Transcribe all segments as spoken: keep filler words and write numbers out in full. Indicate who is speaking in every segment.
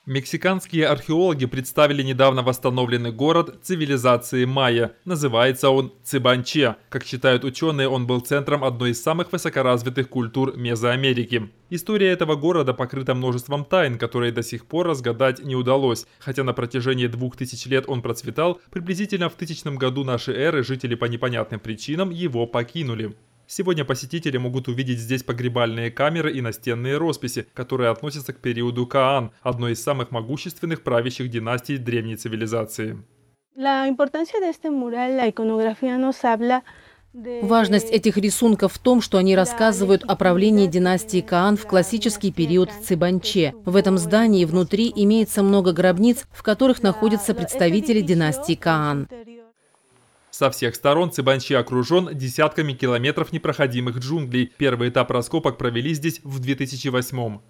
Speaker 1: Мексиканские археологи представили недавно восстановленный город цивилизации майя. Называется он Цибанче. Как считают ученые, он был центром одной из самых высокоразвитых культур Мезоамерики. История этого города покрыта множеством тайн, которые до сих пор разгадать не удалось. Хотя на протяжении двух тысяч лет он процветал, приблизительно в тысячном году нашей эры жители по непонятным причинам его покинули. Сегодня посетители могут увидеть здесь погребальные камеры и настенные росписи, которые относятся к периоду Каан, одной из самых могущественных правящих династий древней цивилизации.
Speaker 2: Важность этих рисунков в том, что они рассказывают о правлении династии Каан в классический период Цибанче. В этом здании внутри имеется много гробниц, в которых находятся представители династии Каан.
Speaker 1: Со всех сторон Цибанче окружен десятками километров непроходимых джунглей. Первый этап раскопок провели здесь в две тысячи восьмом.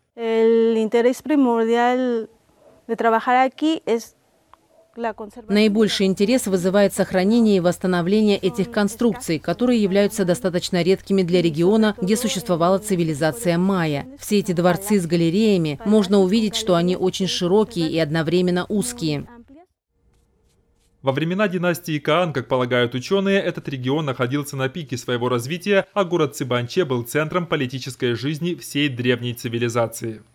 Speaker 2: Наибольший интерес вызывает сохранение и восстановление этих конструкций, которые являются достаточно редкими для региона, где существовала цивилизация майя. Все эти дворцы с галереями, можно увидеть, что они очень широкие и одновременно узкие.
Speaker 1: Во времена династии Каан, как полагают ученые, этот регион находился на пике своего развития, а город Цибанче был центром политической жизни всей древней цивилизации.